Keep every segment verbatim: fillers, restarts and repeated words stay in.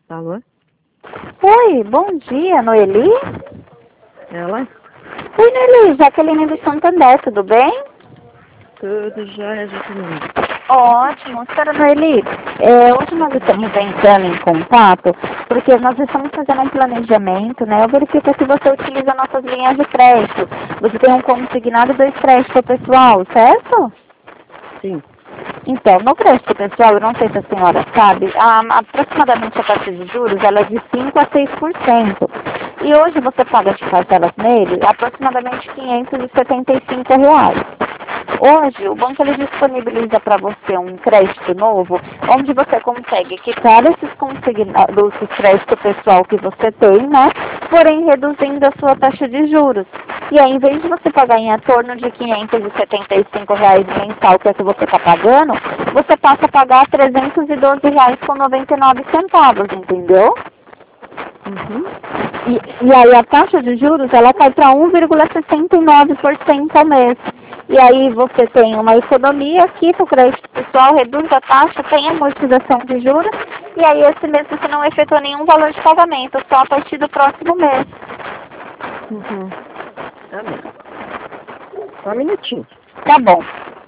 Alô? Oi, bom dia, Noeli? Ela? Oi, Noeli, Jaqueline do Santander, tudo bem? Tudo jóia, Jaqueline. Ótimo, senhora Noeli, é, hoje nós estamos entrando em contato porque nós estamos fazendo um planejamento, né? Eu verifico que você utiliza nossas linhas de crédito. Você tem um consignado e dois créditos pessoal, certo? Sim. Então, no crédito pessoal, eu não sei se a senhora sabe, a, aproximadamente a taxa de juros ela é de cinco a seis por cento. E hoje você paga de parcelas nele aproximadamente quinhentos e setenta e cinco reais. Hoje, o banco ele disponibiliza para você um crédito novo, onde você consegue quitar esses consignados, esse crédito pessoal que você tem, né? Porém, reduzindo a sua taxa de juros. E aí, em vez de você pagar em torno de quinhentos e setenta e cinco reais mensal, que é o que você está pagando, você passa a pagar trezentos e doze reais com noventa e nove centavos, entendeu? Uhum. E, e aí a taxa de juros ela cai para um vírgula sessenta e nove por cento ao mês. E aí você tem uma economia, quita o crédito pessoal, reduz a taxa, tem amortização de juros, e aí esse mês você não efetua nenhum valor de pagamento, só a partir do próximo mês. Uhum. Tá bem. Só um minutinho. Tá bom.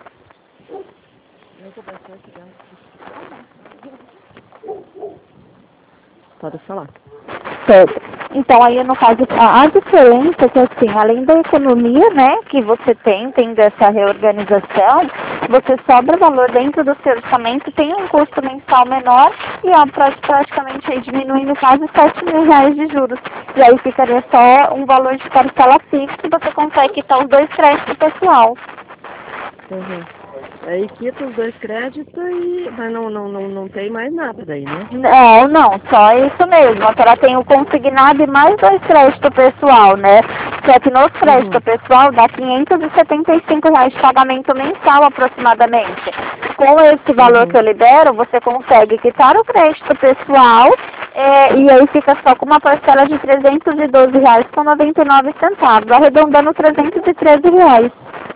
Pode falar. Certo. Então, aí, no caso, a, a diferença é que, assim, além da economia, né, que você tem, tendo essa reorganização, você sobra valor dentro do seu orçamento, tem um custo mensal menor e ó, pra- praticamente aí diminui, no caso, sete mil reais de juros. E aí ficaria só um valor de parcela fixa e você consegue quitar os dois créditos pessoal. Uhum. Aí quita os dois créditos e... Mas não, não, não, não tem mais nada daí, né? Não, não, só isso mesmo. A senhora tem o consignado e mais dois créditos pessoal, né? Só que nos créditos Uhum. pessoal dá quinhentos e setenta e cinco reais de pagamento mensal aproximadamente. Com esse valor Uhum. que eu libero, você consegue quitar o crédito pessoal é, e aí fica só com uma parcela de trezentos e doze reais com noventa e nove centavos, arredondando trezentos e treze reais.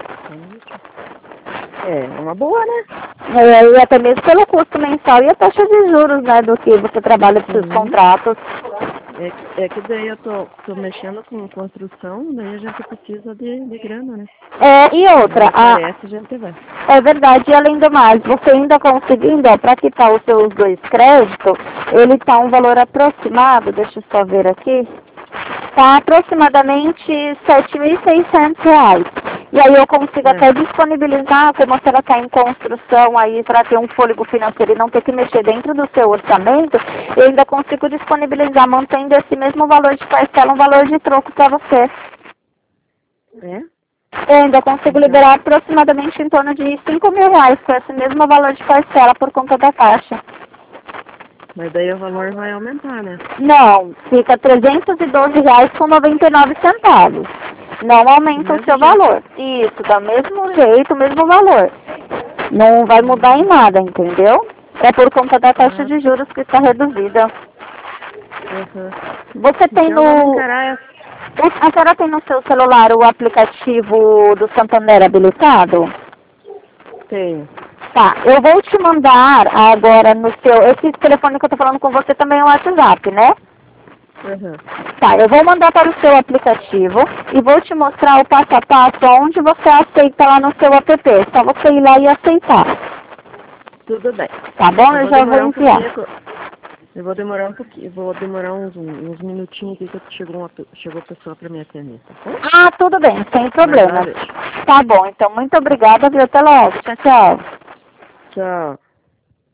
É, uma boa, né? É, e até mesmo pelo custo mensal e a taxa de juros, né, do que você trabalha com seus Sim. contratos. É, que- é que daí eu tô, tô mexendo com construção, daí a gente precisa de, de grana, né? É, e outra, Daí a, aparece, a gente vai. é verdade, e além do mais, você ainda conseguindo, ó, para quitar os seus dois créditos, ele tá um valor aproximado, deixa eu só ver aqui, tá aproximadamente sete mil e seiscentos reais. E aí eu consigo É. até disponibilizar, como a senhora está em construção aí, para ter um fôlego financeiro e não ter que mexer dentro do seu orçamento, eu ainda consigo disponibilizar, mantendo esse mesmo valor de parcela, um valor de troco para você. É? Eu ainda consigo Então, liberar aproximadamente em torno de cinco mil reais com esse mesmo valor de parcela por conta da taxa. mas daí o valor vai aumentar, né? Não, fica trezentos e doze reais com noventa e nove centavos. Não Do aumenta o mesmo seu jeito. valor. Isso, do mesmo jeito, mesmo valor. Não vai mudar em nada, entendeu? É por conta da taxa Ah, de juros que está reduzida. uhum. Você tem Então vamos no... encarar essa. A senhora tem no seu celular o aplicativo do Santander habilitado? Tenho. Tá, eu vou te mandar agora no seu... Esse telefone que eu tô falando com você também é o WhatsApp, né? Uhum. Tá, eu vou mandar para o seu aplicativo e vou te mostrar o passo a passo onde você aceita lá no seu app. É só você ir lá e aceitar. Tudo bem. Tá bom? Eu Eu vou já vou demorar um enviar. pouquinho. co- Eu vou demorar um pouquinho. Vou demorar uns, uns minutinhos aqui que chegou uma pe- chegou pessoa para me atender, tá bom? Ah, tudo bem, sem Mas já problema. vejo. Tá bom, então muito obrigada, viu? Até logo. Tchau, tchau. Tchau.